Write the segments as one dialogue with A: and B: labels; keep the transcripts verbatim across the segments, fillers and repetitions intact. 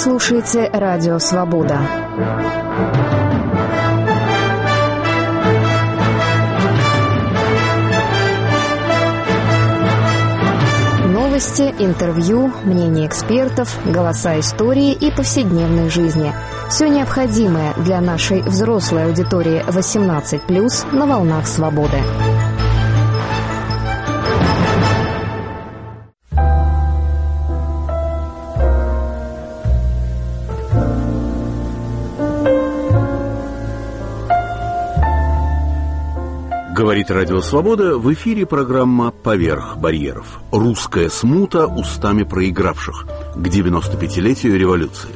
A: слушаете Радио Свобода. Новости, интервью, мнения экспертов, голоса истории и повседневной жизни. Все необходимое для нашей взрослой аудитории восемнадцать плюс на волнах свободы.
B: Говорит Радио Свобода, в эфире программа «Поверх барьеров». Русская смута устами проигравших к девяносто пятилетию революции.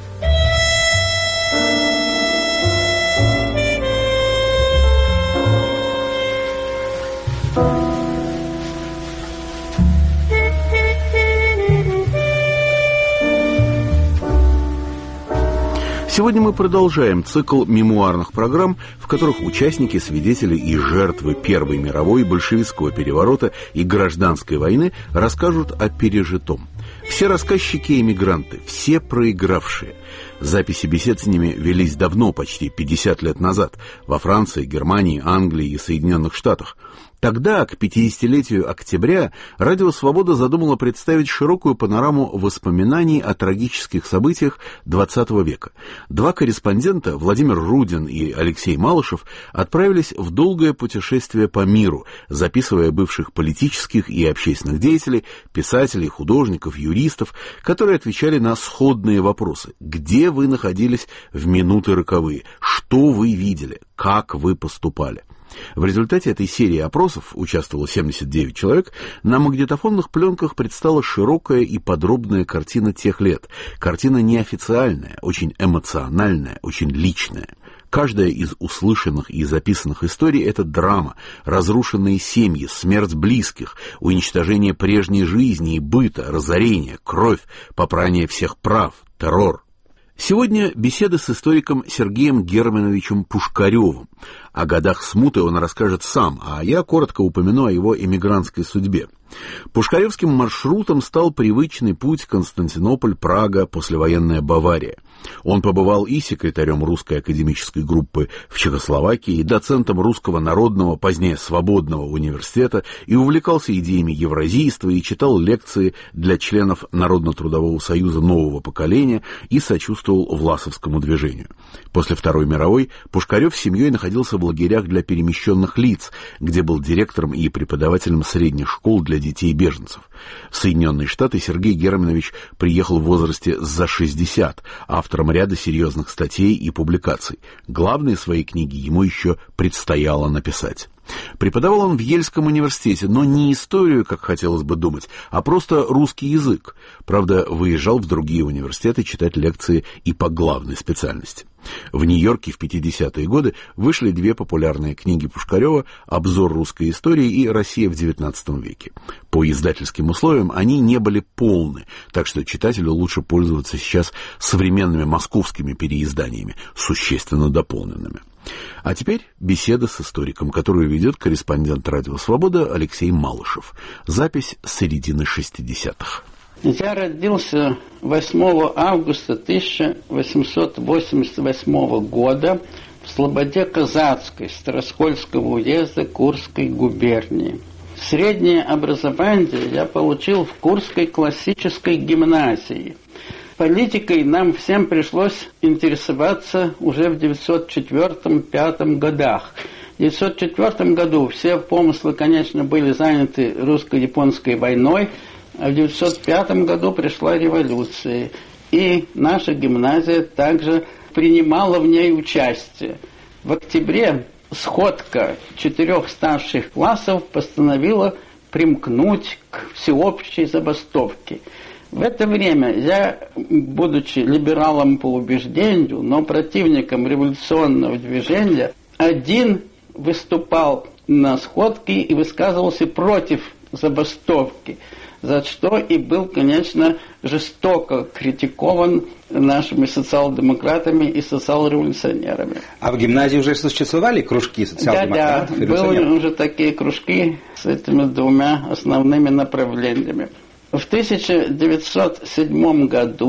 B: Сегодня мы продолжаем цикл мемуарных программ, в которых участники, свидетели и жертвы Первой мировой, большевистского переворота и гражданской войны расскажут о пережитом. Все рассказчики – эмигранты, все проигравшие. Записи бесед с ними велись давно, почти пятьдесят лет назад, во Франции, Германии, Англии и Соединенных Штатах. Тогда, к пятидесятилетию октября, Радио Свобода задумало представить широкую панораму воспоминаний о трагических событиях двадцатого века. Два корреспондента, Владимир Рудин и Алексей Малышев, отправились в долгое путешествие по миру, записывая бывших политических и общественных деятелей, писателей, художников, юристов, которые отвечали на сходные вопросы. Где вы находились в минуты роковые? Что вы видели? Как вы поступали? В результате этой серии опросов, участвовало семьдесят девять человек, на магнитофонных пленках предстала широкая и подробная картина тех лет. Картина неофициальная, очень эмоциональная, очень личная. Каждая из услышанных и записанных историй – это драма, разрушенные семьи, смерть близких, уничтожение прежней жизни и быта, разорение, кровь, попрание всех прав, террор. Сегодня беседа с историком Сергеем Германовичем Пушкаревым. О годах смуты он расскажет сам, а я коротко упомяну о его эмигрантской судьбе. Пушкаревским маршрутом стал привычный путь Константинополь-Прага, послевоенная Бавария. Он побывал и секретарем русской академической группы в Чехословакии, и доцентом Русского народного, позднее Свободного университета, и увлекался идеями евразийства, и читал лекции для членов Народно-трудового союза нового поколения, и сочувствовал Власовскому движению. После Второй мировой Пушкарев с семьей находился в лагерях для перемещенных лиц, где был директором и преподавателем средних школ для детей-беженцев. В Соединенные Штаты Сергей Германович приехал в возрасте за шестьдесят, автором ряда серьезных статей и публикаций. Главные свои книги ему еще предстояло написать. Преподавал он в Ельском университете, но не историю, как хотелось бы думать, а просто русский язык. Правда, выезжал в другие университеты читать лекции и по главной специальности. В Нью-Йорке в пятидесятые годы вышли две популярные книги Пушкарева «Обзор русской истории» и «Россия в девятнадцатом веке». По издательским условиям они не были полны, так что читателю лучше пользоваться сейчас современными московскими переизданиями, существенно дополненными. А теперь беседа с историком, которую ведет корреспондент Радио Свобода Алексей Малышев. Запись с середины шестидесятых.
C: Я родился восьмого августа тысяча восемьсот восемьдесят восьмого года в Слободе Казацкой Староскольского уезда Курской губернии. Среднее образование я получил в Курской классической гимназии. Политикой нам всем пришлось интересоваться уже в девятьсот четвёртом — пятом годах. В девятьсот четвёртом году все помыслы, конечно, были заняты русско-японской войной, а в девятьсот пятом году пришла революция, и наша гимназия также принимала в ней участие. В октябре сходка четырех старших классов постановила примкнуть к всеобщей забастовке. В это время я, будучи либералом по убеждению, но противником революционного движения, один выступал на сходке и высказывался против забастовки, за что и был, конечно, жестоко критикован нашими социал-демократами и социал-революционерами.
D: А в гимназии уже существовали кружки социал-демократов?
C: Да, да, были уже такие кружки с этими двумя основными направлениями. В тысяча девятьсот седьмом году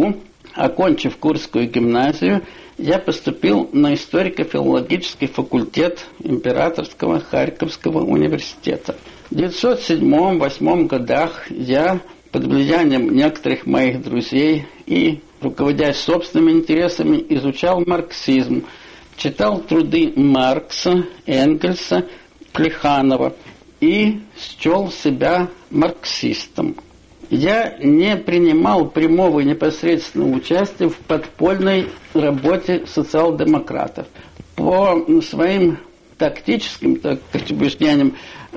C: окончив Курскую гимназию, я поступил на историко-филологический факультет Императорского Харьковского университета. В девятьсот седьмом — восьмом годах я под влиянием некоторых моих друзей и, руководясь собственными интересами, изучал марксизм, читал труды Маркса, Энгельса, Плеханова и счел себя марксистом. Я не принимал прямого и непосредственного участия в подпольной работе социал-демократов. По своим тактическим так, убеждениям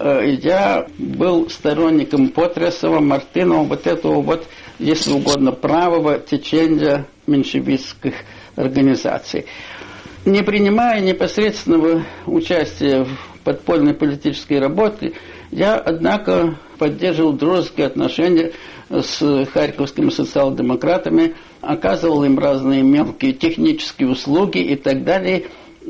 C: я был сторонником Потрясова, Мартынова, вот этого вот, если угодно, правого течения меньшевистских организаций. Не принимая непосредственного участия в подпольной политической работе, я, однако, поддерживал дружеские отношения с харьковскими социал-демократами, оказывал им разные мелкие технические услуги и так далее.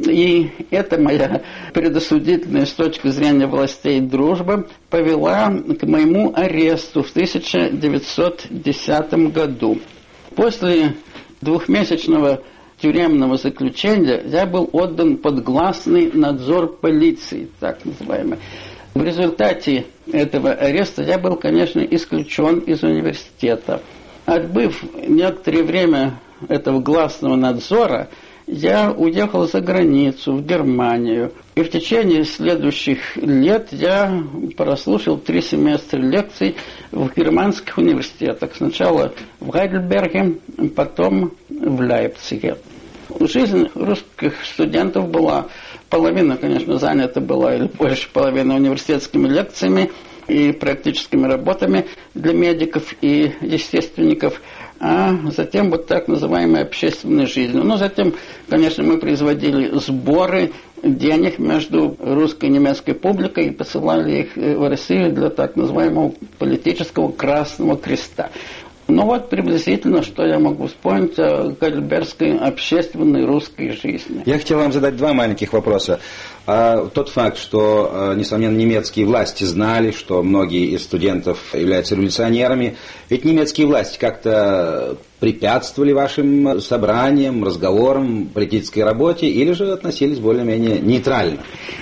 C: И эта моя предосудительная с точки зрения властей дружба повела к моему аресту в тысяча девятьсот десятом году. После двухмесячного тюремного заключения я был отдан под гласный надзор полиции, так называемый. В результате этого ареста я был, конечно, исключен из университета. Отбыв некоторое время этого гласного надзора, я уехал за границу, в Германию. И в течение следующих лет я прослушал три семестра лекций в германских университетах. Сначала в Гайдельберге, потом в Лейпциге. Жизнь русских студентов была, половина, конечно, занята была, или больше половины, университетскими лекциями и практическими работами для медиков и естественников, а затем вот так называемой общественной жизнью. Но затем, конечно, мы производили сборы денег между русской и немецкой публикой и посылали их в Россию для так называемого политического Красного Креста. Ну вот приблизительно, что я могу вспомнить о гальберской общественной русской жизни.
D: Я хотел вам задать два маленьких вопроса. А, тот факт, что, несомненно, немецкие власти знали, что многие из студентов являются революционерами, ведь немецкие власти как-то препятствовали вашим собраниям, разговорам, политической работе, или же относились более-менее нейтрально?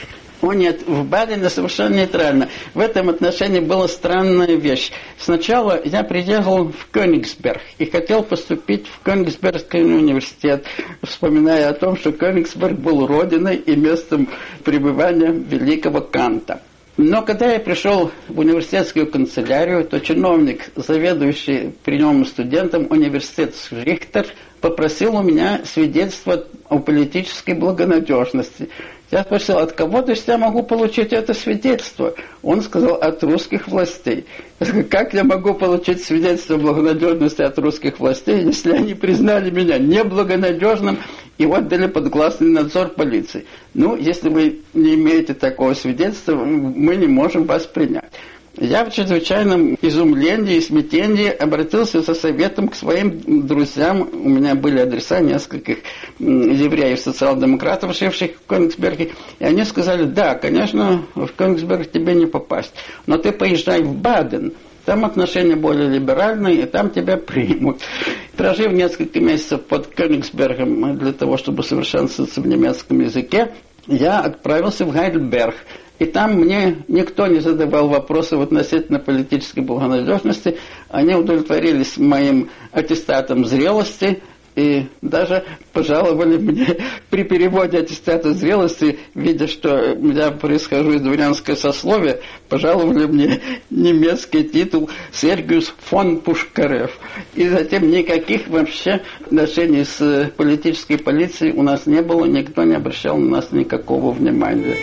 C: О нет, в Бадене совершенно нейтрально. В этом отношении была странная вещь. Сначала я приехал в Кёнигсберг и хотел поступить в Кёнигсбергский университет, вспоминая о том, что Кёнигсберг был родиной и местом пребывания великого Канта. Но когда я пришел в университетскую канцелярию, то чиновник, заведующий приемом студентам университет Рихтер, попросил у меня свидетельство о политической благонадежности. Я спросил, от кого то есть я могу получить это свидетельство? Он сказал, от русских властей. Я сказал, как я могу получить свидетельство благонадежности от русских властей, если они признали меня неблагонадежным и отдали под гласный надзор полиции? Ну, если вы не имеете такого свидетельства, мы не можем вас принять. Я в чрезвычайном изумлении и смятении обратился за советом к своим друзьям. У меня были адреса нескольких евреев, социал-демократов, живших в Кёнигсберге. И они сказали, да, конечно, в Кёнигсберг тебе не попасть, но ты поезжай в Баден. Там отношения более либеральные, и там тебя примут. Прожив несколько месяцев под Кёнигсбергом для того, чтобы совершенствоваться в немецком языке, я отправился в Гайдельберг. И там мне никто не задавал вопросов относительно политической благонадежности. Они удовлетворились моим аттестатом зрелости и даже пожаловали мне при переводе аттестата зрелости, видя, что я происхожу из дворянского сословия, пожаловали мне немецкий титул Сергиус фон Пушкарев. И затем никаких вообще отношений с политической полицией у нас не было, никто не обращал на нас никакого внимания.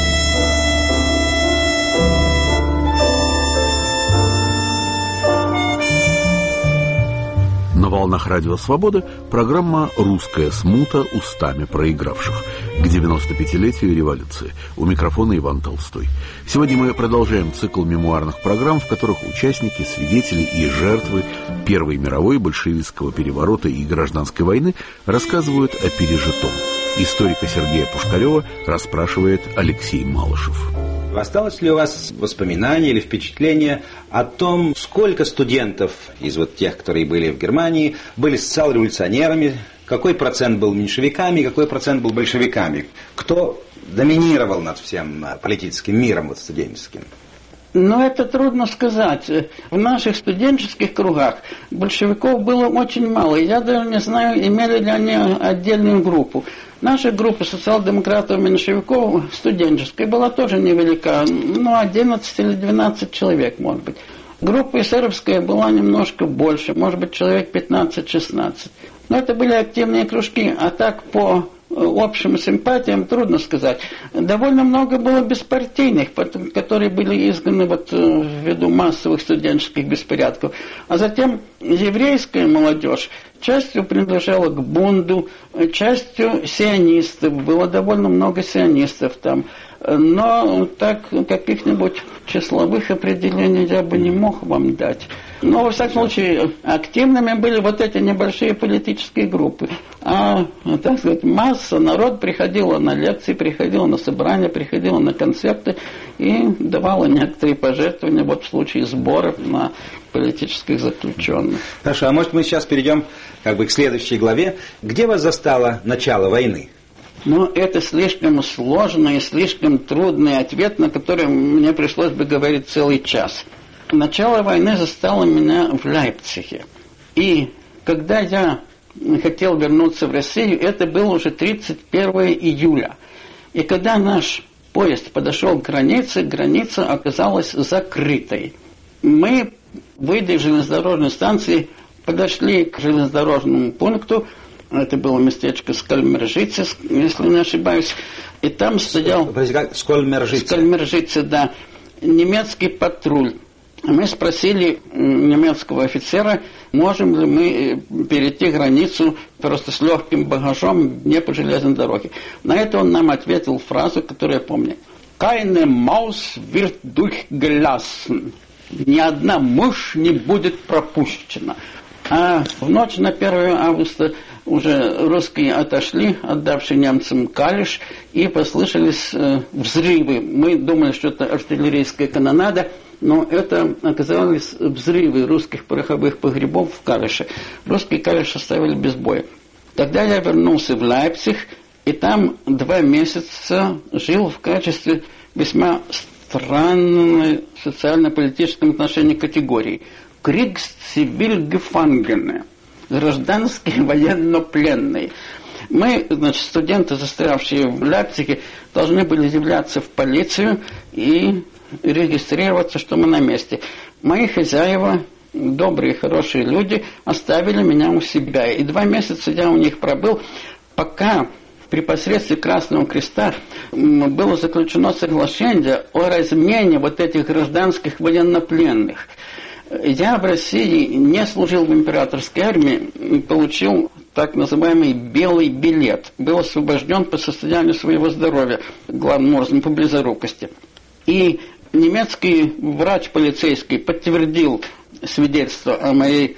B: На волнах Радио Свобода программа «Русская смута устами проигравших» к девяносто пятилетию революции. У микрофона Иван Толстой. Сегодня мы продолжаем цикл мемуарных программ, в которых участники, свидетели и жертвы Первой мировой, большевистского переворота и гражданской войны рассказывают о пережитом. Историка Сергея Пушкарева расспрашивает Алексей Малышев.
D: Осталось ли у вас воспоминания или впечатление о том, сколько студентов из вот тех, которые были в Германии, были социал-революционерами, какой процент был меньшевиками, какой процент был большевиками? Кто доминировал над всем политическим миром вот, студенческим?
C: Ну, это трудно сказать. В наших студенческих кругах большевиков было очень мало. Я даже не знаю, имели ли они отдельную группу. Наша группа социал-демократов и меньшевиков студенческая была тоже невелика. Ну, одиннадцать или двенадцать человек, может быть. Группа эсеровская была немножко больше, может быть, человек пятнадцать-шестнадцать. Но это были активные кружки, а так по общим симпатиям трудно сказать. Довольно много было беспартийных, которые были изгнаны вот ввиду массовых студенческих беспорядков. А затем еврейская молодежь частью принадлежала к бунду, частью сионистов. Было довольно много сионистов там. Но так каких-нибудь числовых определений я бы не мог вам дать. Но, во всяком случае, активными были вот эти небольшие политические группы. А, так сказать, масса, народ приходила на лекции, приходила на собрания, приходила на концерты и давала некоторые пожертвования вот в случае сборов на политических заключенных.
D: Хорошо, а может мы сейчас перейдем как бы к следующей главе. Где вас застало начало войны?
C: Но это слишком сложный и слишком трудный ответ, на который мне пришлось бы говорить целый час. Начало войны застало меня в Лейпциге. И когда я хотел вернуться в Россию, это было уже тридцать первого июля. И когда наш поезд подошел к границе, граница оказалась закрытой. Мы, выйдя из железнодорожной станции, подошли к железнодорожному пункту. Это было местечко Скальмержице, если не ошибаюсь. И там стоял...
D: Скальмержице.
C: Скальмержице, да. Немецкий патруль. Мы спросили немецкого офицера, можем ли мы перейти границу просто с легким багажом не по железной дороге. На это он нам ответил фразу, которую я помню. «Keine Maus wird durchgelassen». Ни одна мышь не будет пропущена. А в ночь на первое августа уже русские отошли, отдавшие немцам Калиш, и послышались э, взрывы. Мы думали, что это артиллерийская канонада, но это оказались взрывы русских пороховых погребов в Калише. Русские Калиш оставили без боя. Тогда я вернулся в Лейпциг, и там два месяца жил в качестве весьма странной социально-политическом отношении категории. Kriegszivilgefangene, гражданские военнопленные. Мы, значит, студенты, застрявшие в Лейпциге, должны были являться в полицию и регистрироваться, что мы на месте. Мои хозяева, добрые, хорошие люди, оставили меня у себя. И два месяца я у них пробыл, пока при посредстве Красного Креста было заключено соглашение о размене вот этих гражданских военнопленных. Я в России не служил в императорской армии, получил так называемый белый билет. Был освобожден по состоянию своего здоровья, главным образом по близорукости. И немецкий врач полицейский подтвердил свидетельство о моей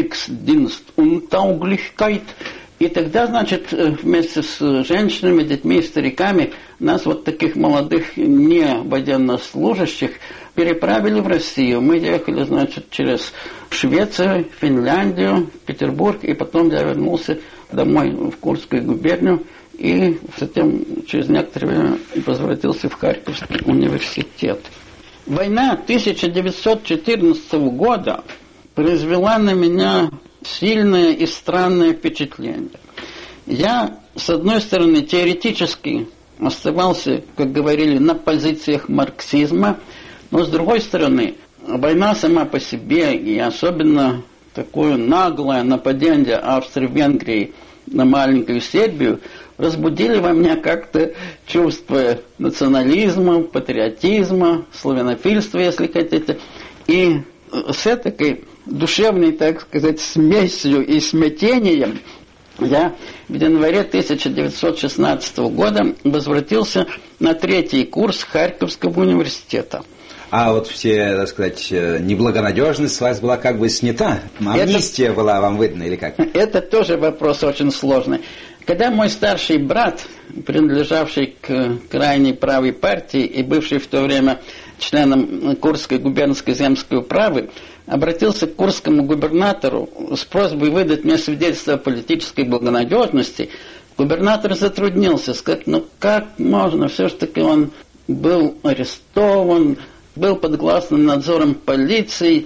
C: Kriegsdienstuntauglichkeit. И тогда, значит, вместе с женщинами, детьми и стариками нас, вот таких молодых не военнослужащих, переправили в Россию. Мы ехали, значит, через Швецию, Финляндию, Петербург, и потом я вернулся домой в Курскую губернию, и затем через некоторое время возвратился в Харьковский университет. Война тысяча девятьсот четырнадцатого года произвела на меня сильное и странное впечатление. Я, с одной стороны, теоретически оставался, как говорили, на позициях марксизма, но, с другой стороны, война сама по себе, и особенно такое наглое нападение Австро-Венгрии на маленькую Сербию, разбудили во мне как-то чувство национализма, патриотизма, славянофильства, если хотите. И с этой душевной, так сказать, смесью и смятением я в январе тысяча девятьсот шестнадцатого года возвратился на третий курс Харьковского университета.
D: А вот все, так сказать, неблагонадежность с вас была как бы снята? Амнистия это, была вам выдана или как?
C: Это тоже вопрос очень сложный. Когда мой старший брат, принадлежавший к крайней правой партии и бывший в то время членом Курской губернской земской управы, обратился к курскому губернатору с просьбой выдать мне свидетельство о политической благонадежности, губернатор затруднился, сказать, ну как можно, все-таки он был арестован, был под гласным надзором полиции,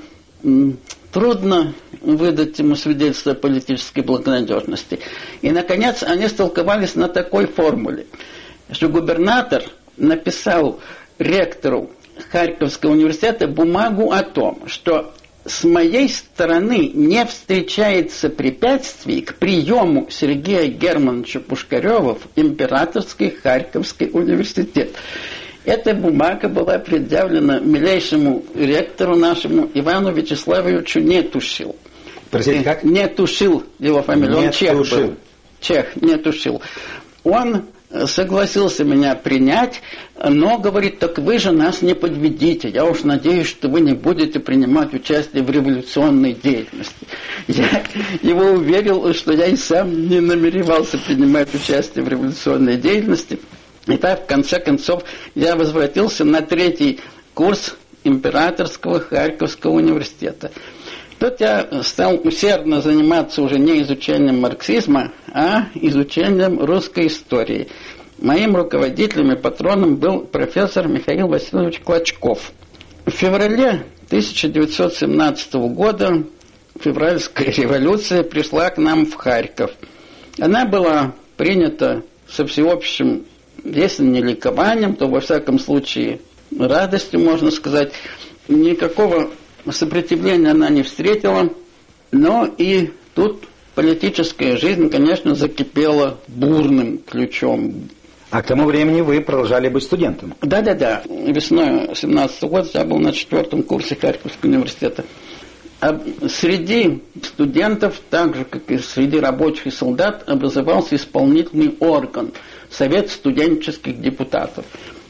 C: трудно выдать ему свидетельство о политической благонадежности. И, наконец, они столковались на такой формуле, что губернатор написал ректору Харьковского университета бумагу о том, что с моей стороны не встречается препятствий к приему Сергея Германовича Пушкарева в Императорский Харьковский университет. Эта бумага была предъявлена милейшему ректору нашему Ивану Вячеславовичу Нетушил.
D: Простите, как?
C: Нетушил его фамилия, он чех был. Чех, Нетушил. Он согласился меня принять, но говорит, так вы же нас не подведите. Я уж надеюсь, что вы не будете принимать участие в революционной деятельности. Я его уверил, что я и сам не намеревался принимать участие в революционной деятельности. И так, в конце концов, я возвратился на третий курс Императорского Харьковского университета. Тут я стал усердно заниматься уже не изучением марксизма, а изучением русской истории. Моим руководителем и патроном был профессор Михаил Васильевич Клочков. В феврале тысяча девятьсот семнадцатого года февральская революция пришла к нам в Харьков. Она была принята со всеобщим, если не ликованием, то во всяком случае радостью, можно сказать. Никакого сопротивления она не встретила, но и тут политическая жизнь, конечно, закипела бурным ключом.
D: А к тому времени вы продолжали быть студентом?
C: Да-да-да. Весной семнадцатого года я был на четвертом курсе Харьковского университета. А среди студентов, так же, как и среди рабочих и солдат, образовался исполнительный орган – Совет студенческих депутатов.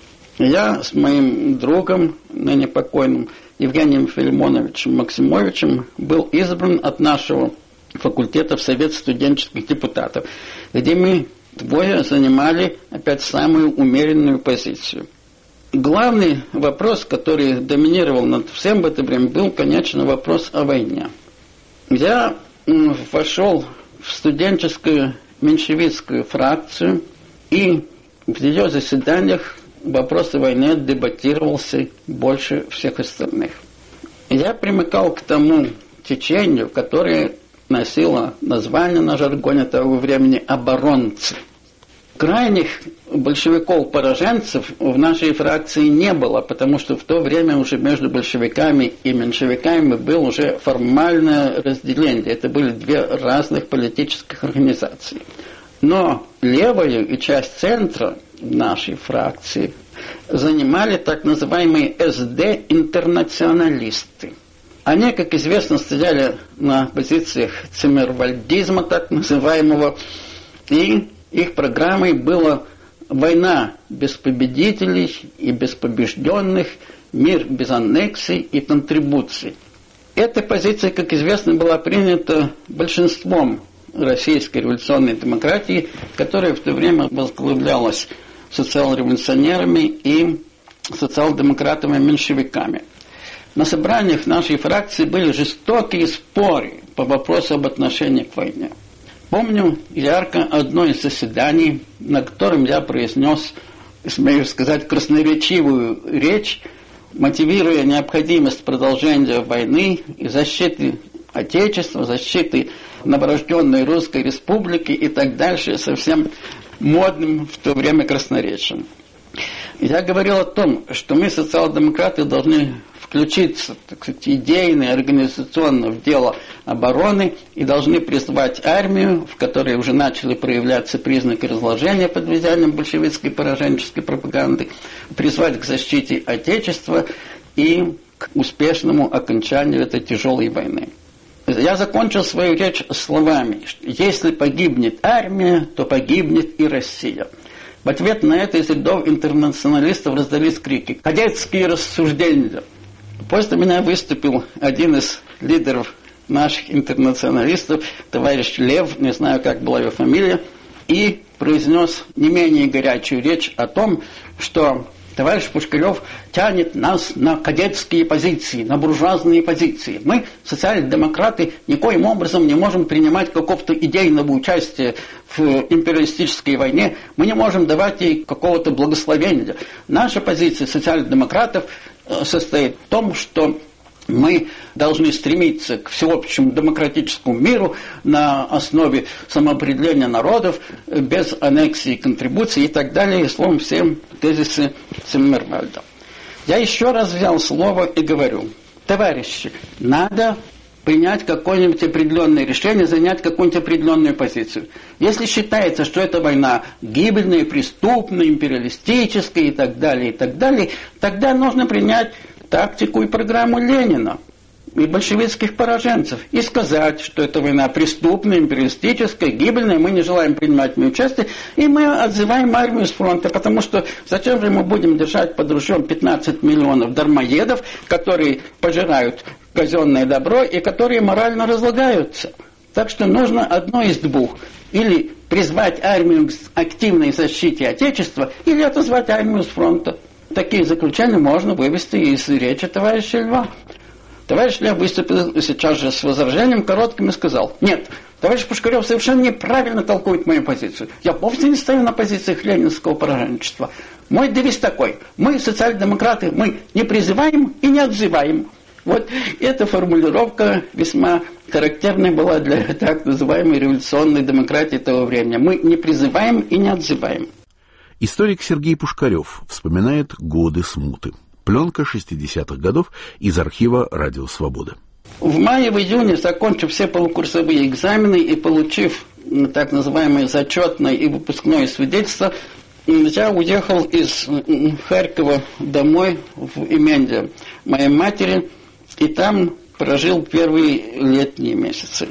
C: Я с моим другом, ныне покойным Евгением Филимоновичем Максимовичем, был избран от нашего факультета в Совет студенческих депутатов, где мы двое занимали опять самую умеренную позицию. Главный вопрос, который доминировал над всем в это время, был, конечно, вопрос о войне. Я вошел в студенческую меньшевистскую фракцию, и в ее заседаниях вопрос о войне дебатировался больше всех остальных. Я примыкал к тому течению, которое носило название на жаргоне того времени «оборонцы». Крайних большевиков-пораженцев в нашей фракции не было, потому что в то время уже между большевиками и меньшевиками было уже формальное разделение. Это были две разных политических организации. Но левую и часть центра нашей фракции занимали так называемые эс дэ-интернационалисты. Они, как известно, стояли на позициях циммервальдизма, так называемого, и их программой была война без победителей и без побежденных, мир без аннексий и контрибуций. Эта позиция, как известно, была принята большинством российской революционной демократии, которая в то время возглавлялась социал-революционерами и социал-демократами-меньшевиками. На собраниях нашей фракции были жестокие споры по вопросу об отношении к войне. Помню ярко одно из заседаний, на котором я произнес, смею сказать, красноречивую речь, мотивируя необходимость продолжения войны и защиты Отечества, защиты новорожденной Русской Республики и так дальше, совсем модным в то время красноречием. Я говорил о том, что мы, социал-демократы, должны включиться, так сказать, идейно и организационно в дело обороны и должны призвать армию, в которой уже начали проявляться признаки разложения под влиянием большевистской пораженческой пропаганды, призвать к защите Отечества и к успешному окончанию этой тяжелой войны. Я закончил свою речь словами, что если погибнет армия, то погибнет и Россия. В ответ на это из рядов интернационалистов раздались крики «Кадетские рассуждения!». После меня выступил один из лидеров наших интернационалистов, товарищ Лев, не знаю, как была его фамилия, и произнес не менее горячую речь о том, что товарищ Пушкарев тянет нас на кадетские позиции, на буржуазные позиции. Мы, социал-демократы, никоим образом не можем принимать какого-то идейного участия в империалистической войне. Мы не можем давать ей какого-то благословения. Наша позиция социал-демократов состоит в том, что мы должны стремиться к всеобщему демократическому миру на основе самоопределения народов, без аннексии, контрибуции и так далее, и словом, всем тезисы Циммервальда. Я еще раз взял слово и говорю: товарищи, надо принять какое-нибудь определенное решение, занять какую-нибудь определенную позицию. Если считается, что эта война гибельная, преступная, империалистическая и так далее, и так далее, тогда нужно принять тактику и программу Ленина и большевистских пораженцев и сказать, что эта война преступная, империалистическая, гибельная, мы не желаем принимать в ней участие, и мы отзываем армию с фронта, потому что зачем же мы будем держать под ружьем пятнадцать миллионов дармоедов, которые пожирают казенное добро и которые морально разлагаются. Так что нужно одно из двух: или призвать армию к активной защите Отечества, или отозвать армию с фронта. Такие заключения можно вывести из речи товарища Льва. Товарищ Лев выступил сейчас же с возражением коротким и сказал: нет, товарищ Пушкарев совершенно неправильно толкует мою позицию. Я вовсе не стою на позициях ленинского пораженчества. Мой девиз такой: мы, социал-демократы, мы не призываем и не отзываем. Вот эта формулировка весьма характерная была для так называемой революционной демократии того времени. Мы не призываем и не отзываем.
B: Историк Сергей Пушкарев вспоминает годы смуты. Пленка шестидесятых годов из архива «Радио Свобода».
C: В мае, в июне, закончив все полукурсовые экзамены и получив так называемое зачетное и выпускное свидетельство, я уехал из Харькова домой в имение моей матери, и там прожил первые летние месяцы.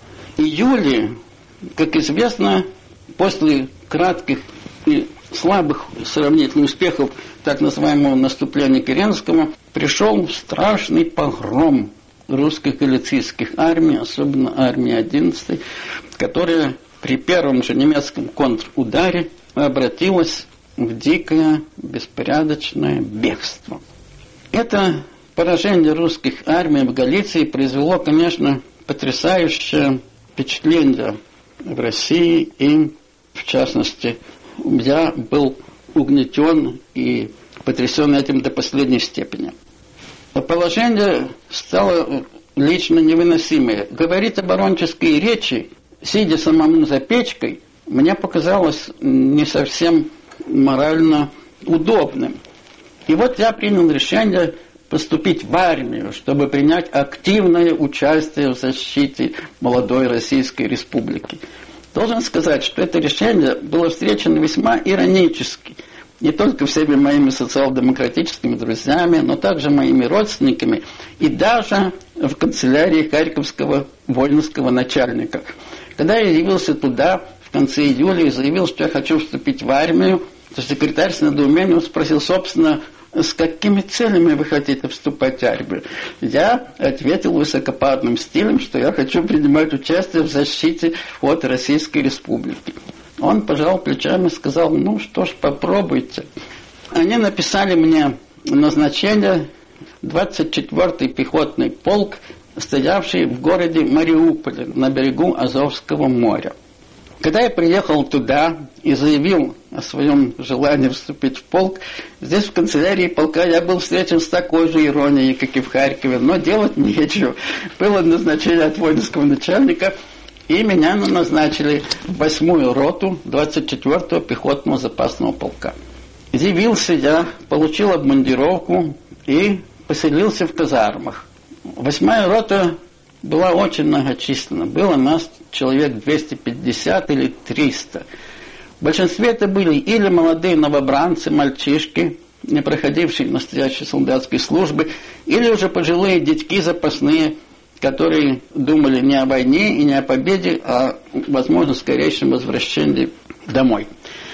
C: В июле, как известно, после кратких и слабых сравнительно успехов так называемого наступления Керенского, пришел страшный погром русских галицийских армий, особенно армии одиннадцатой, которая при первом же немецком контрударе обратилась в дикое, беспорядочное бегство. Это поражение русских армий в Галиции произвело, конечно, потрясающее впечатление в России, и, в частности, я был угнетен и потрясен этим до последней степени. Положение стало лично невыносимое. Говорить оборонческие речи, сидя самому за печкой, мне показалось не совсем морально удобным. И вот я принял решение поступить в армию, чтобы принять активное участие в защите молодой Российской Республики. Должен сказать, что это решение было встречено весьма иронически. Не только всеми моими социал-демократическими друзьями, но также моими родственниками и даже в канцелярии харьковского воинского начальника. Когда я явился туда в конце июля и заявил, что я хочу вступить в армию, то секретарь с недоумением спросил: собственно, с какими целями вы хотите вступать в армию? Я ответил высокопарным стилем, что я хочу принимать участие в защите от Российской Республики. Он пожал плечами и сказал: ну что ж, попробуйте. Они написали мне назначение двадцать четвёртый пехотный полк, стоявший в городе Мариуполе на берегу Азовского моря. Когда я приехал туда и заявил о своем желании вступить в полк, здесь в канцелярии полка я был встречен с такой же иронией, как и в Харькове, но делать нечего. Было назначение от воинского начальника, и меня назначили в восьмую роту двадцать четвёртого пехотного запасного полка. Явился я, получил обмундировку и поселился в казармах. Восьмая рота была очень многочисленна. Было нас человек двести пятьдесят или триста. В большинстве это были или молодые новобранцы, мальчишки, не проходившие настоящей солдатской службы, или уже пожилые дядьки запасные, которые думали не о войне и не о победе, а, возможно, скорейшем возвращении домой.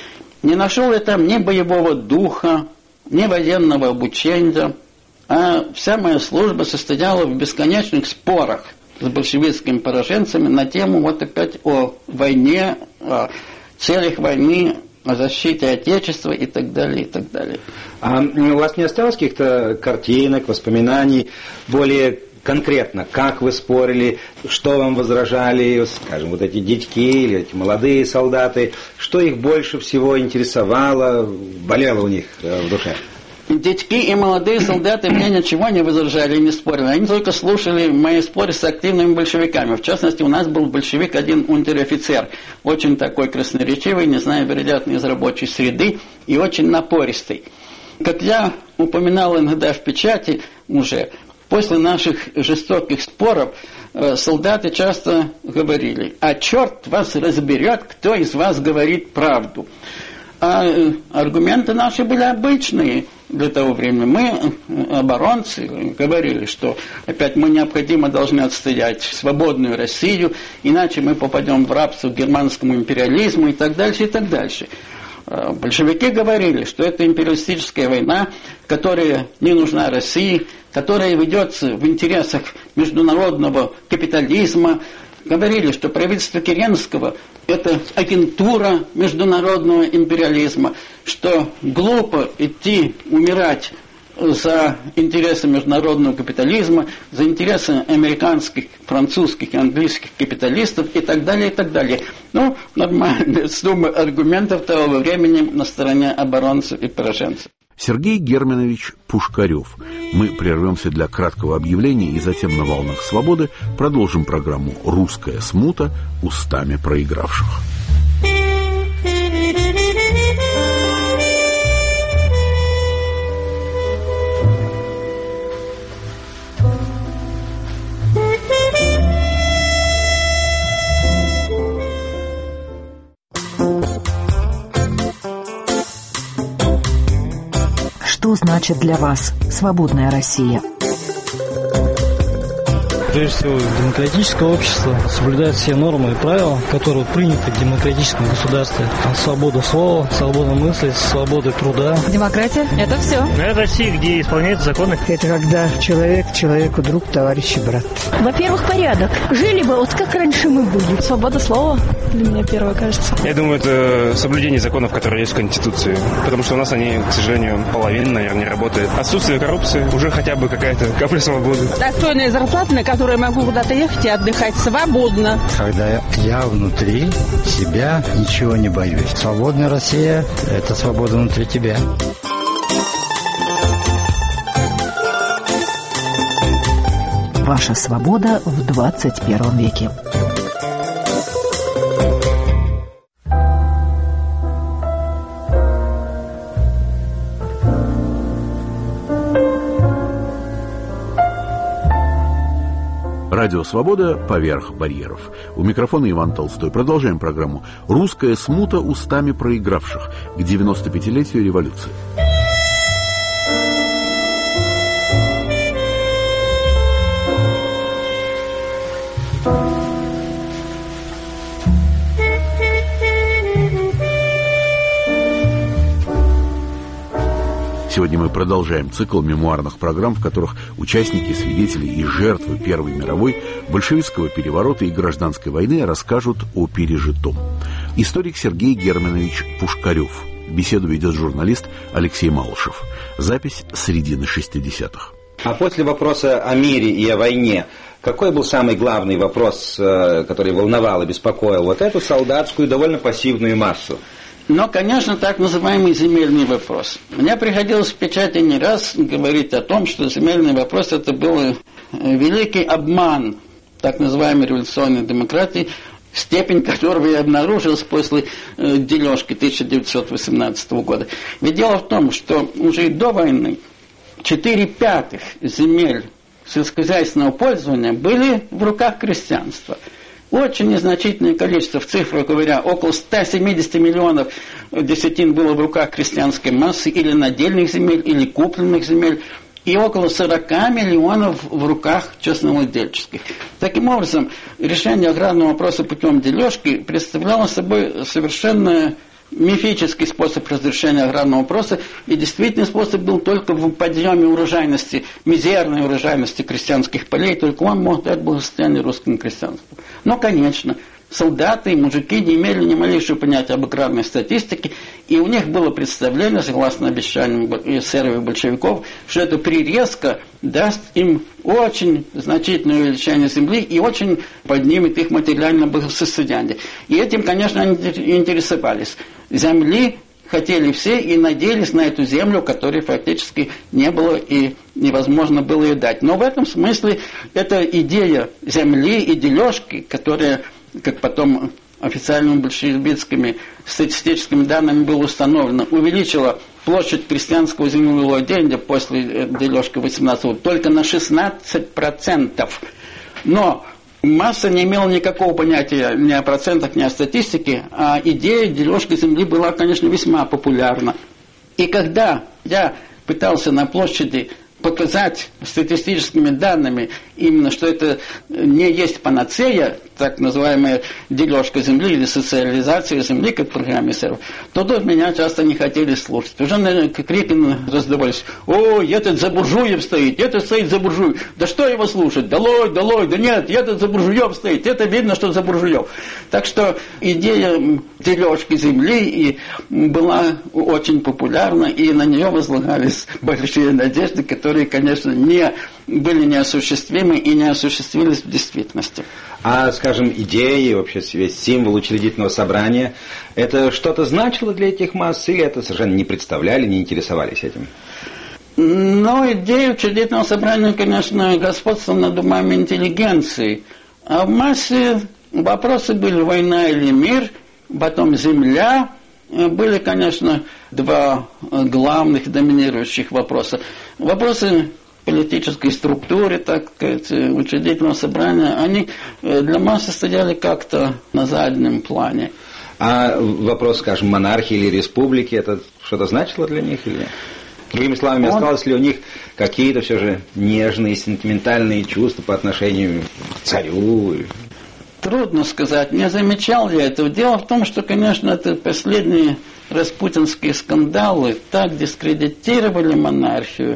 C: Не нашел я там ни боевого духа, ни военного обучения, а вся моя служба состояла в бесконечных спорах с большевистскими пораженцами на тему вот опять о войне, о целях войны, о защите Отечества и так далее, и так далее.
D: А у вас не осталось каких-то картинок, воспоминаний более конкретно, как вы спорили, что вам возражали, скажем, вот эти дядьки или эти молодые солдаты, что их больше всего интересовало, болело у них в душе?
C: Дядьки и молодые солдаты мне ничего не возражали, не спорили. Они только слушали мои споры с активными большевиками. В частности, у нас был большевик один унтер-офицер, очень такой красноречивый, не знаю, вероятно, из рабочей среды, и очень напористый. Как я упоминал иногда в печати уже, после наших жестоких споров солдаты часто говорили: «А черт вас разберет, кто из вас говорит правду». А аргументы наши были обычные для того времени. Мы, оборонцы, говорили, что опять мы необходимо должны отстоять свободную Россию, иначе мы попадем в рабство к германскому империализму и так дальше, и так дальше. Большевики говорили, что это империалистическая война, которая не нужна России, которая ведется в интересах международного капитализма. Говорили, что правительство Керенского – это агентура международного империализма, что глупо идти умирать за интересы международного капитализма, за интересы американских, французских и английских капиталистов и так далее, и так далее. Ну, нормальная сумма аргументов того времени на стороне оборонцев и пораженцев.
B: Сергей Германович Пушкарев. Мы прервемся для краткого объявления и затем на волнах свободы продолжим программу «Русская смута» устами проигравших.
E: Что значит для вас свободная Россия?
F: Прежде всего, демократическое общество соблюдает все нормы и правила, которые приняты в демократическом государстве. Свобода слова, свобода мысли, свобода труда.
G: Демократия – это все.
H: Это Россия, где исполняются законы.
I: Это когда человек человеку друг, товарищ и брат.
J: Во-первых, порядок. Жили бы вот как раньше мы были.
G: Свобода слова для меня первое, кажется.
H: Я думаю, это соблюдение законов, которые есть в Конституции. Потому что у нас они, к сожалению, половина, наверное, не работает. Отсутствие коррупции, уже хотя бы какая-то капля свободы.
K: Достойная зарплата, на которую я могу куда-то ехать и отдыхать свободно.
L: Когда я внутри себя ничего не боюсь. Свободная Россия – это свобода внутри тебя.
E: Ваша свобода в двадцать первом веке.
B: Радио «Свобода» поверх барьеров. У микрофона Иван Толстой. Продолжаем программу «Русская смута устами проигравших» к девяносто пятилетию революции. Сегодня мы продолжаем цикл мемуарных программ, в которых участники, свидетели и жертвы Первой мировой, большевистского переворота и гражданской войны расскажут о пережитом. Историк Сергей Германович Пушкарев. Беседу ведет журналист Алексей Малышев. Запись середины шестидесятых.
D: А после вопроса о мире и о войне, какой был самый главный вопрос, который волновал и беспокоил вот эту солдатскую, довольно пассивную массу?
C: Но, конечно, так называемый земельный вопрос. Мне приходилось в печати не раз говорить о том, что земельный вопрос – это был великий обман так называемой революционной демократии, степень которого я обнаружил после э, дележки тысяча девятьсот восемнадцатого года. Ведь дело в том, что уже до войны четыре пятых земель сельскохозяйственного пользования были в руках крестьянства. Очень незначительное количество, в цифрах говоря, около ста семидесяти миллионов десятин было в руках крестьянской массы, или надельных земель, или купленных земель, и около сорока миллионов в руках частновладельческих. Таким образом, решение аграрного вопроса путем дележки представляло собой совершенно мифический способ разрешения аграрного вопроса, и действительный способ был только в подъеме урожайности, мизерной урожайности крестьянских полей, только он мог дать благосостояние русскому крестьянству. Но, конечно, солдаты и мужики не имели ни малейшего понятия об аграрной статистике, и у них было представление, согласно обещаниям эсеров и большевиков, что эта прирезка даст им очень значительное увеличение земли и очень поднимет их материальное благосостояние. И этим, конечно, они интересовались. Земли хотели все и надеялись на эту землю, которой фактически не было и невозможно было ее дать. Но в этом смысле эта идея земли и дележки, которая, как потом официальными большевистскими статистическими данными было установлено, увеличила площадь крестьянского земельного владения после дележки восемнадцатого только на шестнадцать процентов. Но масса не имела никакого понятия ни о процентах, ни о статистике, а идея дележки земли была, конечно, весьма популярна. И когда я пытался на площади показать статистическими данными именно, что это не есть панацея, так называемая дележка земли или социализация земли, как в программе эсеров, то тут меня часто не хотели слушать. Уже, наверное, крики раздавались: «Ой, этот за буржуем стоит, этот стоит за буржуем, да что его слушать, долой, долой, да нет, этот за буржуем стоит, это видно, что за буржуем». Так что идея дележки земли и была очень популярна, и на нее возлагались большие надежды, которые, конечно, не были неосуществимы и не осуществились в действительности.
D: А, скажем, идеи, вообще весь символ учредительного собрания, это что-то значило для этих масс, или это совершенно не представляли, не интересовались этим?
C: Ну, идея учредительного собрания, конечно, господствовала над умами интеллигенции. А в массе вопросы были: война или мир, потом земля. Были, конечно, два главных доминирующих вопроса. Вопросы политической структуры, так сказать, учредительного собрания, они для массы стояли как-то на заднем плане.
D: А вопрос, скажем, монархии или республики, это что-то значило для них или нет? Другими словами, Он... осталось ли у них какие-то все же нежные, сентиментальные чувства по отношению к царю?
C: Трудно сказать, не замечал я этого. Дело в том, что, конечно, это последние распутинские скандалы так дискредитировали монархию,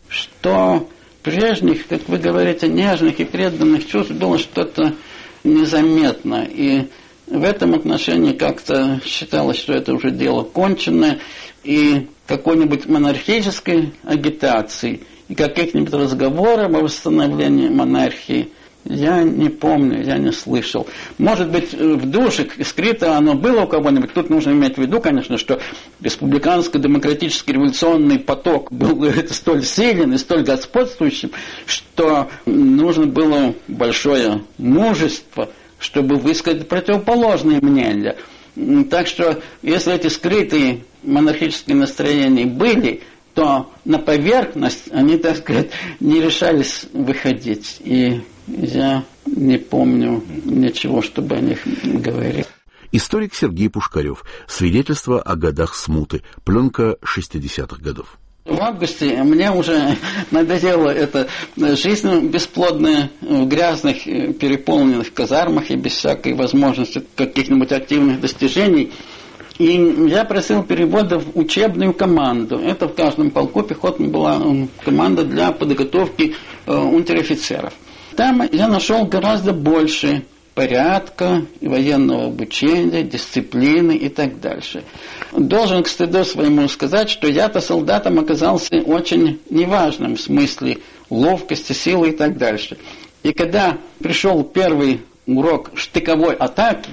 C: что прежних, как вы говорите, нежных и преданных чувств было что-то незаметно. И в этом отношении как-то считалось, что это уже дело конченное, и какой-нибудь монархической агитации и каких-нибудь разговоров о восстановлении монархии я не помню, я не слышал. Может быть, в душе скрыто оно было у кого-нибудь. Тут нужно иметь в виду, конечно, что республиканско-демократический революционный поток был это столь силен и столь господствующим, что нужно было большое мужество, чтобы высказать противоположные мнения. Так что, если эти скрытые монархические настроения были, то на поверхность они, так сказать, не решались выходить. И я не помню ничего, чтобы о них говорили.
B: Историк Сергей Пушкарев. Свидетельство о годах смуты. Пленка шестидесятых годов.
C: В августе мне уже надоела эта жизнь бесплодная в грязных, переполненных казармах и без всякой возможности каких-нибудь активных достижений. И я просил перевода в учебную команду. Это в каждом полку пехотной была команда для подготовки унтер-офицеров. Там я нашел гораздо больше порядка, военного обучения, дисциплины и так дальше. Должен к стыду своему сказать, что я-то солдатом оказался очень неважным в смысле ловкости, силы и так дальше. И когда пришел первый урок штыковой атаки,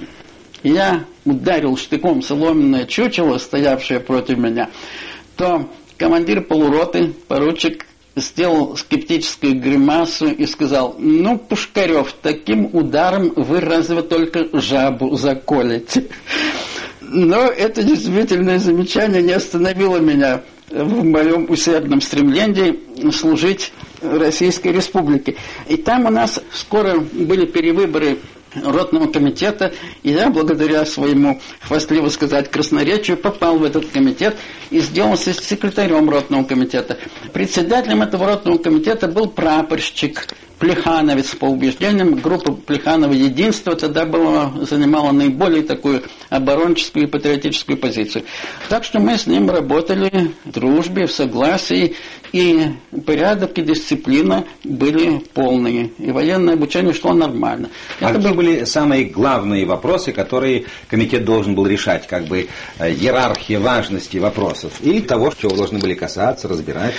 C: я ударил штыком соломенное чучело, стоявшее против меня, то командир полуроты, поручик, сделал скептическую гримасу и сказал: «Ну, Пушкарев, таким ударом вы разве только жабу заколете». Но это действительное замечание не остановило меня в моем усердном стремлении служить Российской Республике. И там у нас скоро были перевыборы ротного комитета, и я, благодаря своему, хвастливо сказать, красноречию, попал в этот комитет и сделался секретарем ротного комитета. Председателем этого ротного комитета был прапорщик, плехановец по убеждениям. Группа Плеханова «Единство» тогда была, занимала наиболее такую оборонческую и патриотическую позицию. Так что мы с ним работали в дружбе, в согласии, и порядок и дисциплина были полные. И военное обучение шло нормально.
D: А
C: Это
D: какие
C: был...
D: были самые главные вопросы, которые комитет должен был решать? Как бы иерархия важности вопросов и того, чего должны были касаться, разбирать?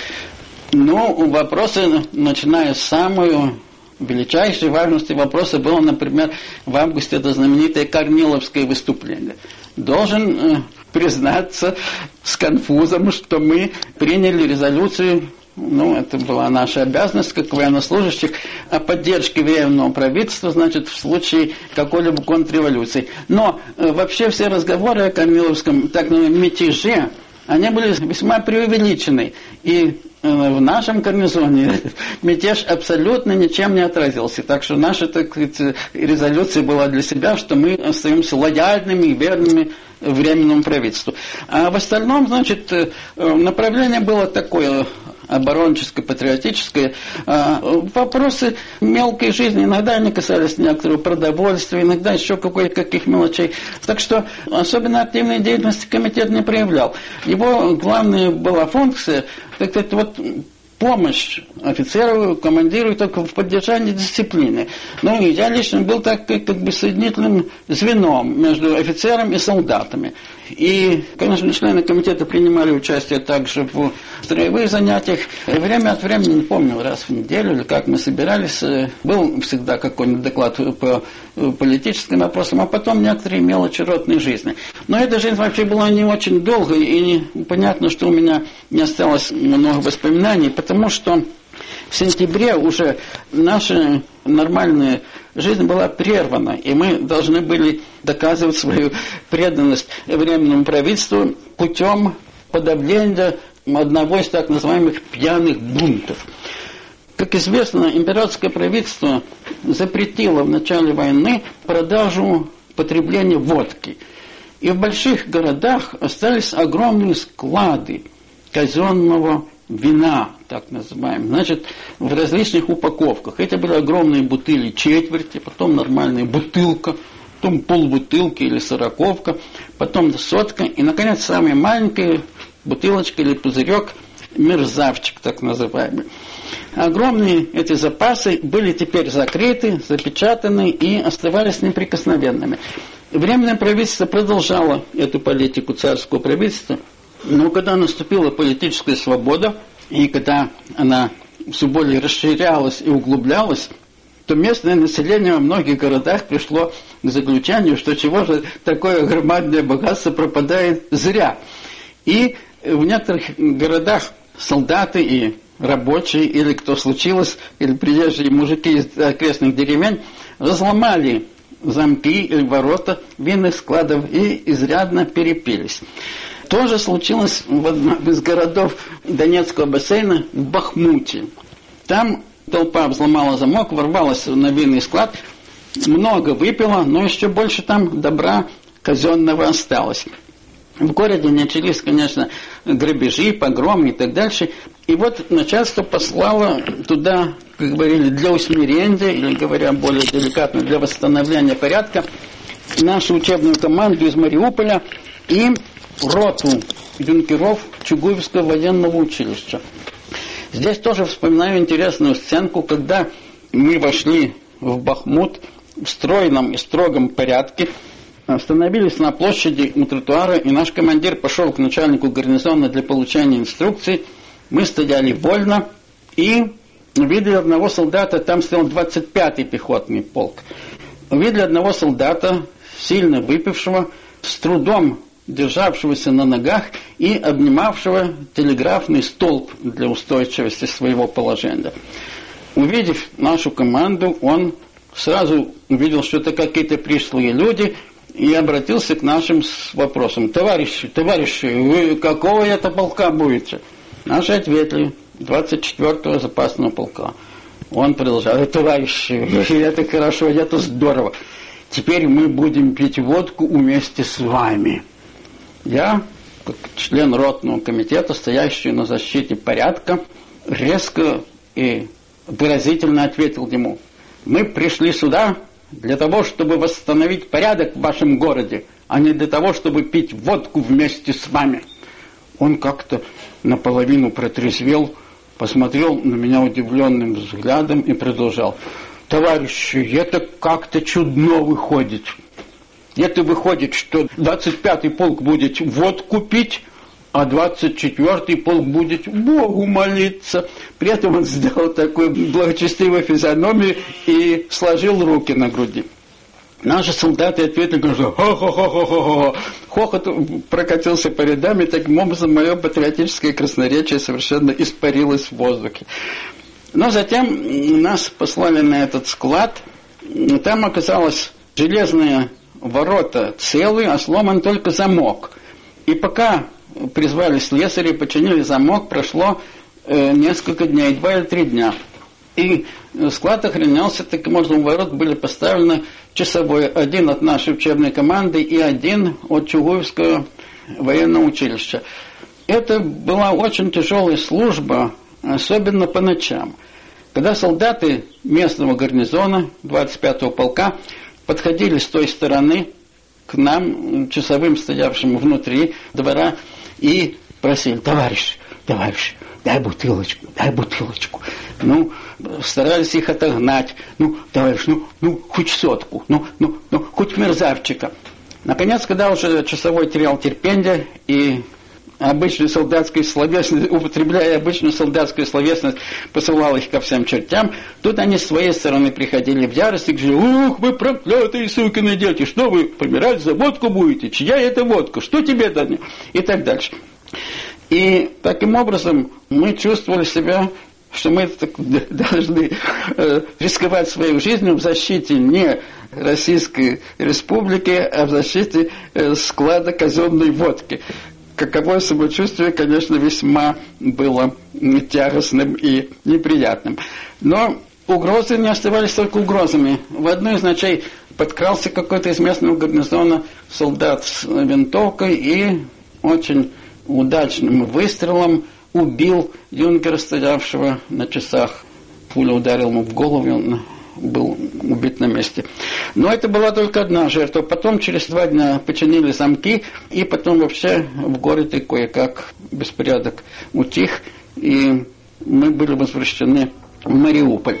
C: Ну, вопросы, начиная с самой величайшей важности вопроса, было, например, в августе это знаменитое Корниловское выступление. Должен э, признаться с конфузом, что мы приняли резолюцию, ну, это была наша обязанность, как военнослужащих, о поддержке временного правительства, значит, в случае какой-либо контрреволюции. Но э, вообще все разговоры о Корниловском, так называемом, мятеже, они были весьма преувеличены. И в нашем гарнизоне мятеж абсолютно ничем не отразился. Так что наша, так сказать, резолюция была для себя, что мы остаемся лояльными и верными временному правительству. А в остальном, значит, направление было такое оборонческое, патриотическое. Вопросы мелкой жизни иногда они касались некоторого продовольствия, иногда еще каких мелочей. Так что особенно активной деятельности комитет не проявлял. Его главная была функция, так сказать, вот помощь офицеру, командиру только в поддержании дисциплины. Ну, и я лично был так, как бы соединительным звеном между офицером и солдатами. И, конечно, члены комитета принимали участие также в строевых занятиях. И время от времени, не помню, раз в неделю или как мы собирались, был всегда какой-нибудь доклад по политическим вопросам, а потом некоторые мелочи ротной жизни. Но эта жизнь вообще была не очень долгой, и понятно, что у меня не осталось много воспоминаний, потому что в сентябре уже наша нормальная жизнь была прервана, и мы должны были доказывать свою преданность временному правительству путем подавления одного из так называемых пьяных бунтов. Как известно, императорское правительство запретило в начале войны продажу потребления водки. И в больших городах остались огромные склады казенного вина, так называемые, значит, в различных упаковках. Это были огромные бутыли четверти, потом нормальная бутылка, потом полбутылки или сороковка, потом сотка, и, наконец, самая маленькая бутылочка или пузырек, мерзавчик, так называемый. Огромные эти запасы были теперь закрыты, запечатаны и оставались неприкосновенными. Временное правительство продолжало эту политику царского правительства. Но когда наступила политическая свобода, и когда она все более расширялась и углублялась, то местное население во многих городах пришло к заключению, что чего же такое громадное богатство пропадает зря. И в некоторых городах солдаты и рабочие, или кто случилось, или приезжие мужики из окрестных деревень, разломали замки или ворота винных складов и изрядно перепились. То же случилось в одном из городов Донецкого бассейна, в Бахмуте. Там толпа взломала замок, ворвалась на винный склад, много выпила, но еще больше там добра казенного осталось. В городе начались, конечно, грабежи, погромы и так дальше. И вот начальство послало туда, как говорили, для усмирения, или, говоря более деликатно, для восстановления порядка, нашу учебную команду из Мариуполя и роту юнкеров Чугуевского военного училища. Здесь тоже вспоминаю интересную сценку, когда мы вошли в Бахмут в стройном и строгом порядке, остановились на площади у тротуара, и наш командир пошел к начальнику гарнизона для получения инструкций. Мы стояли вольно и увидели одного солдата, там стоял двадцать пятый пехотный полк. Увидели одного солдата, сильно выпившего, с трудом державшегося на ногах и обнимавшего телеграфный столб для устойчивости своего положения. Увидев нашу команду, он сразу увидел, что это какие-то пришлые люди, и обратился к нашим с вопросом: товарищи, товарищи, вы какого это полка будете? Наши ответили: двадцать четвёртого запасного полка. Он продолжал: товарищи, это хорошо, это здорово. Теперь мы будем пить водку вместе с вами. Я, как член ротного комитета, стоящий на защите порядка, резко и выразительно ответил ему: «Мы пришли сюда для того, чтобы восстановить порядок в вашем городе, а не для того, чтобы пить водку вместе с вами». Он как-то наполовину протрезвел, посмотрел на меня удивленным взглядом и продолжал: «Товарищи, это как-то чудно выходит. Это выходит, что двадцать пятый полк будет водку пить, а двадцать четвёртый полк будет Богу молиться». При этом он сделал такую благочестивую физиономию и сложил руки на груди. Наши солдаты ответили, что хо-хо-хо-хо-хо-хо. Хохот прокатился по рядам, и таким образом мое патриотическое красноречие совершенно испарилось в воздухе. Но затем нас послали на этот склад. Там оказалось железные ворота целые, а сломан только замок. И пока призвали слесарей, починили замок, прошло э, несколько дней, два или три дня. И склад охранялся таким образом, у ворот были поставлены часовой, один от нашей учебной команды и один от Чугуевского военного училища. Это была очень тяжелая служба, особенно по ночам. Когда солдаты местного гарнизона двадцать пятого полка подходили с той стороны к нам, часовым, стоявшим внутри двора, и просили: «Товарищ, товарищ, дай бутылочку, дай бутылочку». Ну, старались их отогнать. «Ну, товарищ, ну, ну хоть сотку, ну, ну, ну, хоть мерзавчика». Наконец, когда уже часовой терял терпение и обычную солдатскую словесность, употребляя обычную солдатскую словесность, посылал их ко всем чертям, тут они с своей стороны приходили в ярость и говорили: «Ух, вы проклятые сукины дети, что вы помирать за водку будете? Чья это водка? Что тебе дали?» И так дальше. И таким образом мы чувствовали себя, что мы должны э, рисковать своей жизнью в защите не Российской Республики, а в защите э, склада казенной водки. Каковое самочувствие, конечно, весьма было тягостным и неприятным. Но угрозы не оставались только угрозами. В одну из ночей подкрался какой-то из местного гарнизона солдат с винтовкой и очень удачным выстрелом убил юнкера, стоявшего на часах. Пуля ударила ему в голову, он был убит на месте. Но это была только одна жертва. Потом через два дня починили замки, и потом вообще в городе кое-как беспорядок утих, и мы были возвращены в Мариуполь.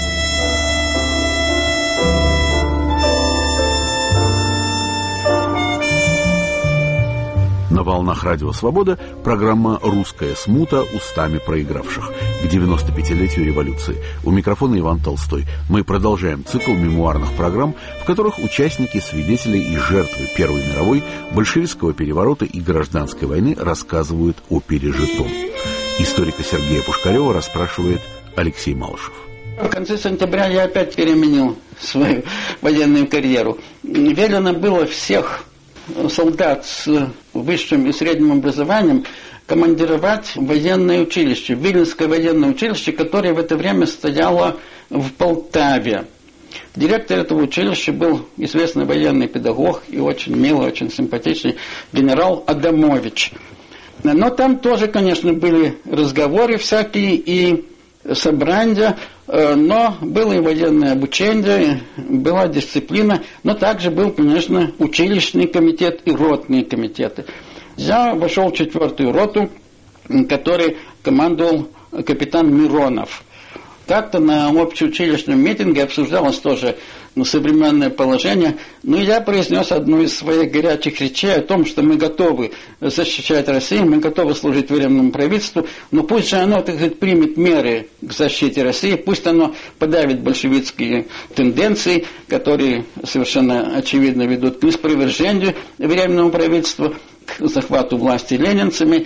B: На волнах Радио Свобода программа «Русская смута» устами проигравших к девяносто пятилетию революции. У микрофона Иван Толстой. Мы продолжаем цикл мемуарных программ, в которых участники, свидетели и жертвы Первой мировой, большевистского переворота и гражданской войны рассказывают о пережитом. Историка Сергея Пушкарева расспрашивает Алексей Малышев.
C: В конце сентября я опять переменил свою военную карьеру. Велено было всех солдат с высшим и средним образованием командировать в военное училище, в Виленское военное училище, которое в это время стояло в Полтаве. Директор этого училища был известный военный педагог и очень милый, очень симпатичный генерал Адамович. Но там тоже, конечно, были разговоры всякие и собрания, но было и военное обучение, была дисциплина, но также был, конечно, училищный комитет и ротные комитеты. Я вошел в четвертую роту, которой командовал капитан Миронов. Как-то на общеучилищном митинге обсуждалось тоже ну, современное положение, но я произнес одну из своих горячих речей о том, что мы готовы защищать Россию, мы готовы служить временному правительству, но пусть же оно, так сказать, примет меры к защите России, пусть оно подавит большевистские тенденции, которые совершенно очевидно ведут к неспровержению временного правительства, к захвату власти ленинцами,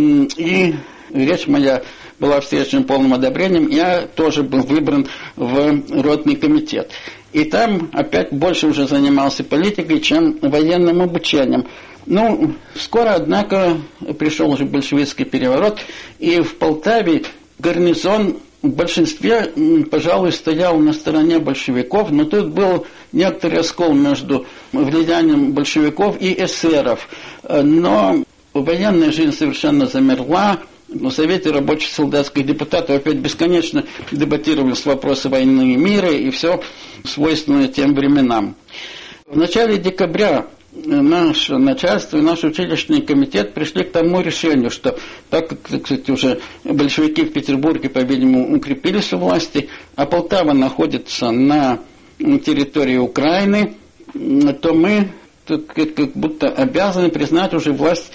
C: и речь моя была встречена полным одобрением, я тоже был выбран в ротный комитет. И там опять больше уже занимался политикой, чем военным обучением. Ну, скоро, однако, пришел уже большевистский переворот, и в Полтаве гарнизон в большинстве, пожалуй, стоял на стороне большевиков, но тут был некоторый раскол между влиянием большевиков и эсеров. Но военная жизнь совершенно замерла, в Совете рабочих солдатских депутатов опять бесконечно дебатировались вопросы войны и мира, и все свойственное тем временам. В начале декабря наше начальство и наш училищный комитет пришли к тому решению, что так как, кстати, уже большевики в Петербурге, по-видимому, укрепились у власти, а Полтава находится на территории Украины, то мы как будто обязаны признать уже власть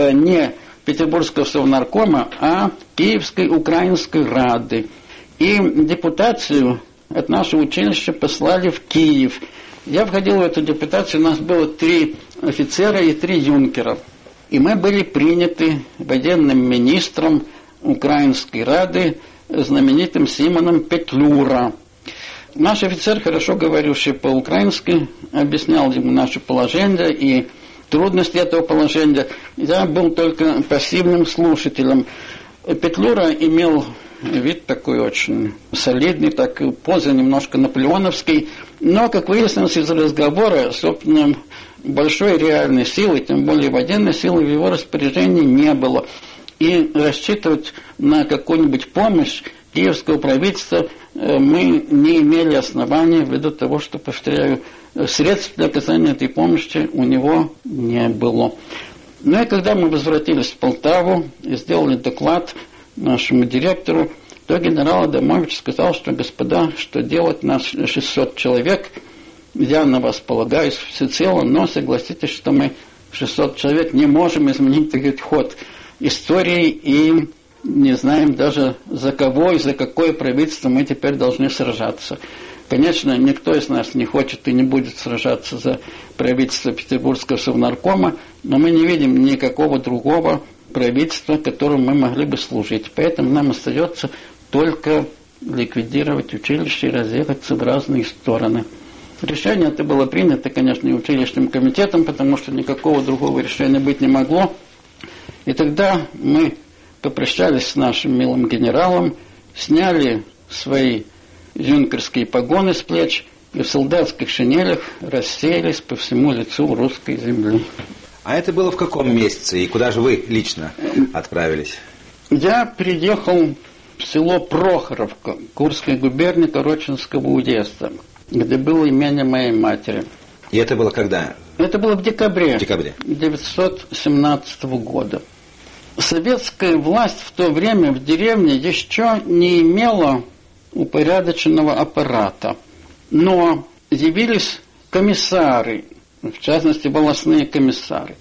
C: не Петербургского совнаркома, а Киевской Украинской Рады. И депутацию от нашего училища послали в Киев. Я входил в эту депутацию, у нас было три офицера и три юнкера. И мы были приняты военным министром Украинской Рады, знаменитым Симоном Петлюра. Наш офицер, хорошо говоривший по-украински, объяснял ему наше положение и трудности этого положения. Я был только пассивным слушателем. Петлюра имел вид такой очень солидный, так поза немножко наполеоновский, но, как выяснилось из разговора, собственно, большой реальной силы, тем более военной силы в его распоряжении не было. И рассчитывать на какую-нибудь помощь киевского правительства мы не имели основания ввиду того, что, повторяю, средств для оказания этой помощи у него не было. Ну и когда мы возвратились в Полтаву и сделали доклад нашему директору, то генерал Адамович сказал, что, господа, что делать, нас шестьсот человек, я на вас полагаюсь всецело, но согласитесь, что мы шестьсот человек не можем изменить такой ход истории и не знаем даже за кого и за какое правительство мы теперь должны сражаться. Конечно, никто из нас не хочет и не будет сражаться за правительство Петербургского совнаркома, но мы не видим никакого другого правительства, которому мы могли бы служить. Поэтому нам остается только ликвидировать училище и разъехаться в разные стороны. Решение это было принято, конечно, и училищным комитетом, потому что никакого другого решения быть не могло. И тогда мы попрощались с нашим милым генералом, сняли свои юнкерские погоны с плеч и в солдатских шинелях рассеялись по всему лицу русской земли.
D: А это было в каком месяце и куда же вы лично отправились?
C: Я приехал в село Прохоровка Курской губернии Короченского уезда, где было имение моей матери.
D: И это было когда?
C: Это было в декабре,
D: в декабре.
C: девятьсот семнадцатого года. Советская власть в то время в деревне еще не имела упорядоченного аппарата, но явились комиссары, в частности волостные комиссары.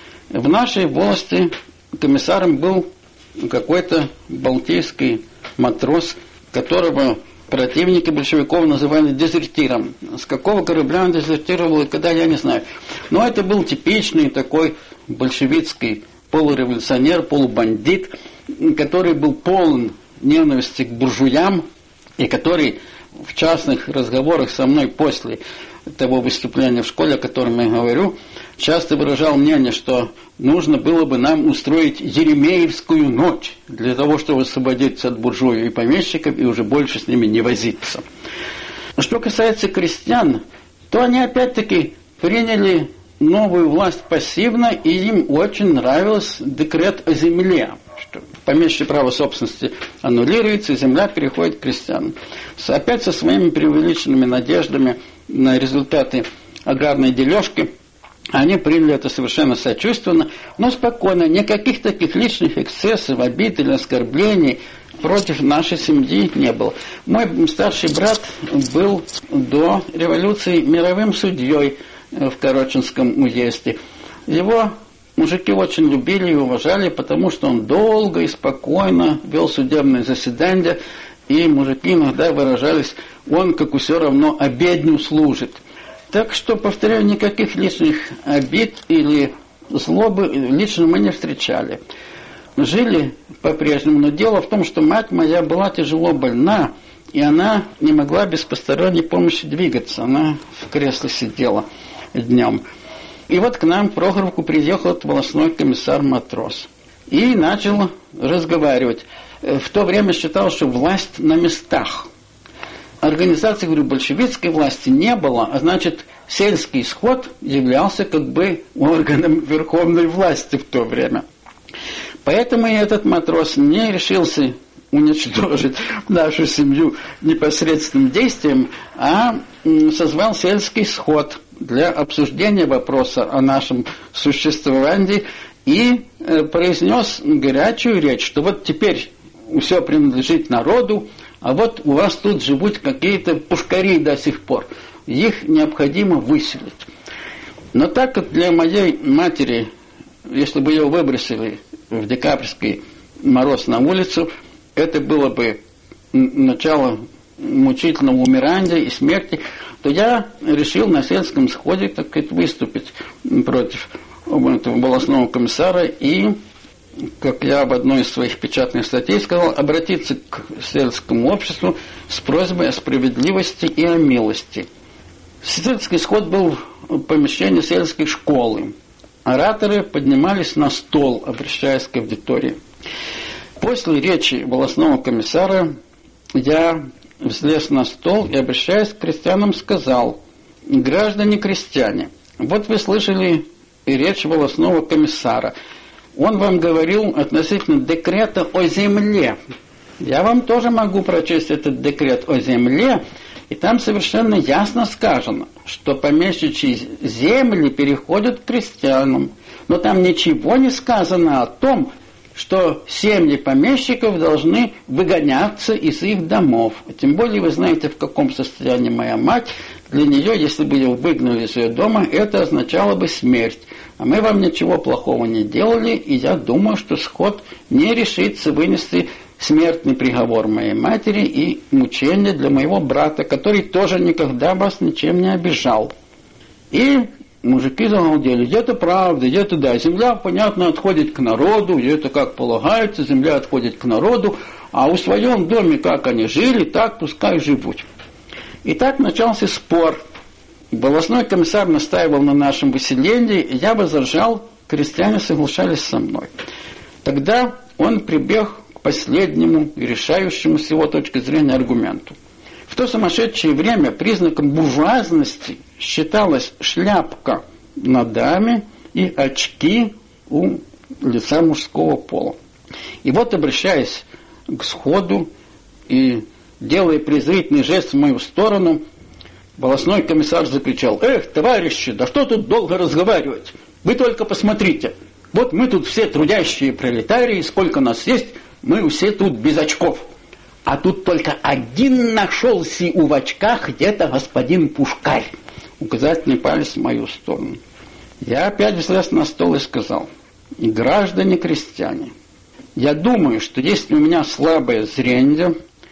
C: В нашей волости комиссаром был какой-то балтийский матрос, которого противники большевиков называли дезертиром. С какого корабля он дезертировал и когда, я не знаю. Но это был типичный такой большевистский полуреволюционер, полубандит, который был полон ненависти к буржуям и который в частных разговорах со мной после того выступления в школе, о котором я говорю, часто выражал мнение, что нужно было бы нам устроить Еремеевскую ночь для того, чтобы освободиться от буржуев и помещиков и уже больше с ними не возиться. Что касается крестьян, то они опять-таки приняли новую власть пассивно, и им очень нравился декрет о земле, что помещичье право собственности аннулируется, и земля переходит к крестьянам. Опять со своими преувеличенными надеждами на результаты аграрной дележки они приняли это совершенно сочувственно, но спокойно, никаких таких личных эксцессов, обид или оскорблений против нашей семьи не было. Мой старший брат был до революции мировым судьей в Короченском уезде. Его мужики очень любили и уважали, потому что он долго и спокойно вел судебные заседания, и мужики иногда выражались: он, как все равно, обедню служит. Так что, повторяю, никаких личных обид или злобы лично мы не встречали. Жили по-прежнему, но дело в том, что мать моя была тяжело больна, и она не могла без посторонней помощи двигаться. Она в кресле сидела днем. И вот к нам в Прохоровку приехал волостной комиссар-матрос и начал разговаривать. В то время считал, что власть на местах. Организации, говорю, большевистской власти не было, а значит, сельский сход являлся как бы органом верховной власти в то время. Поэтому и этот матрос не решился уничтожить нашу семью непосредственным действием, а созвал сельский сход для обсуждения вопроса о нашем существовании и произнес горячую речь, что вот теперь все принадлежит народу, а вот у вас тут живут какие-то пушкари до сих пор. Их необходимо выселить. Но так как для моей матери, если бы ее выбросили в декабрьский мороз на улицу, это было бы начало мучительного умирания и смерти, то я решил на сельском сходе, так сказать, выступить против этого волостного комиссара и, как я в одной из своих печатных статей сказал, обратиться к сельскому обществу с просьбой о справедливости и о милости. Сельский сход был в помещении сельской школы. Ораторы поднимались на стол, обращаясь к аудитории. После речи волостного комиссара я взлез на стол и, обращаясь к крестьянам, сказал: «Граждане крестьяне, вот вы слышали речь волостного комиссара. Он вам говорил относительно декрета о земле. Я вам тоже могу прочесть этот декрет о земле, и там совершенно ясно сказано, что помещичьи земли переходят к крестьянам. Но там ничего не сказано о том, что семьи помещиков должны выгоняться из их домов. Тем более вы знаете, в каком состоянии моя мать. Для нее, если бы ее выгнали из ее дома, это означало бы смерть. А мы вам ничего плохого не делали, и я думаю, что сход не решится вынести смертный приговор моей матери и мучения для моего брата, который тоже никогда вас ничем не обижал». И мужики загалдели: это правда, это да, земля, понятно, отходит к народу, и это как полагается, земля отходит к народу, а у своем доме как они жили, так пускай живут. И так начался спор. Волостной комиссар настаивал на нашем выселении, я возражал, крестьяне соглашались со мной. Тогда он прибег к последнему и решающему с его точки зрения аргументу. В то сумасшедшее время признаком буржуазности считалась шляпка на даме и очки у лица мужского пола. И вот, обращаясь к сходу и делая презрительный жест в мою сторону, волостной комиссар закричал: «Эх, товарищи, да что тут долго разговаривать? Вы только посмотрите, вот мы тут все трудящие пролетарии, сколько нас есть, мы все тут без очков. А тут только один нашелся у в очках, где-то господин Пушкарь». Указательный палец в мою сторону. Я опять взлез на стол и сказал: «Граждане крестьяне, я думаю, что если у меня слабое зрение,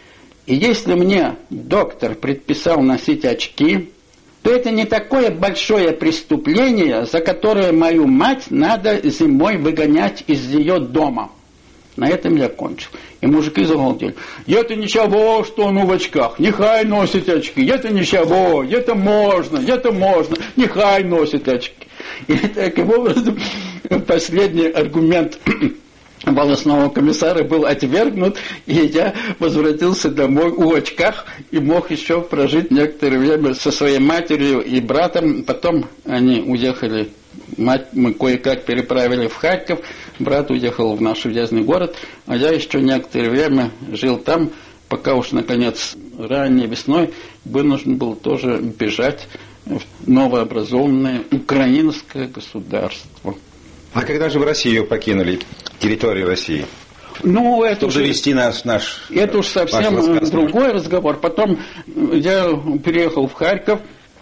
C: и если мне доктор предписал носить очки, то это не такое большое преступление, за которое мою мать надо зимой выгонять из ее дома». На этом я кончил. И мужики загалдели: «Это ничего, что он в очках, нехай носит очки, это ничего, это можно, это можно, нехай носит очки». И таким образом последний аргумент волосного комиссара был отвергнут, и я возвратился домой в очках и мог еще прожить некоторое время со своей матерью и братом. Потом они уехали, мать мы кое-как переправили в Харьков, брат уехал в наш уездный город, а я еще некоторое время жил там, пока уж, наконец, ранней весной вынужден был тоже бежать в новообразованное украинское государство.
D: А когда же вы Россию покинули, территорию России?
C: Ну, это
D: Чтобы довести наш, наш
C: это уж совсем другой разговор. Потом я переехал в Харьков,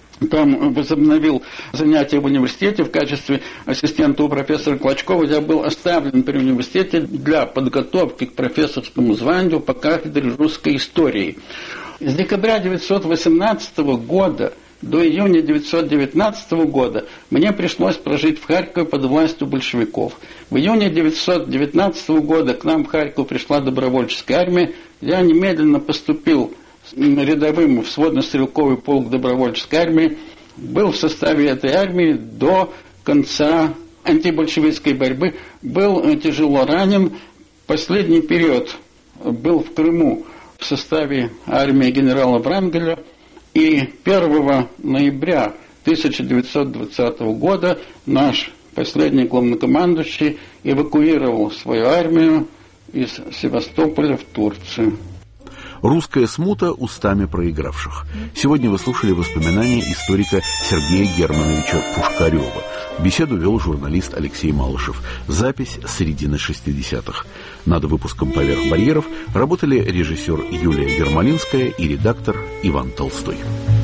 C: там возобновил занятия в университете в качестве ассистента у профессора Клочкова. Я был оставлен при университете для подготовки к профессорскому званию по кафедре русской истории. С декабря тысяча девятьсот восемнадцатого года до июня тысяча девятьсот девятнадцатого года мне пришлось прожить в Харькове под властью большевиков. В июне тысяча девятьсот девятнадцатого года к нам в Харьков пришла добровольческая армия. Я немедленно поступил рядовым в сводно-стрелковый полк добровольческой армии. Был в составе этой армии до конца антибольшевистской борьбы. Был тяжело ранен. Последний период был в Крыму в составе армии генерала Врангеля. И первого ноября тысяча девятьсот двадцатого года наш последний главнокомандующий эвакуировал свою армию из Севастополя в Турцию.
B: Русская смута устами проигравших. Сегодня вы слушали воспоминания историка Сергея Германовича Пушкарева. Беседу вел журналист Алексей Малышев. Запись середины шестидесятых. Над выпуском «Поверх барьеров» работали режиссер Юлия Ермолинская и редактор Иван Толстой.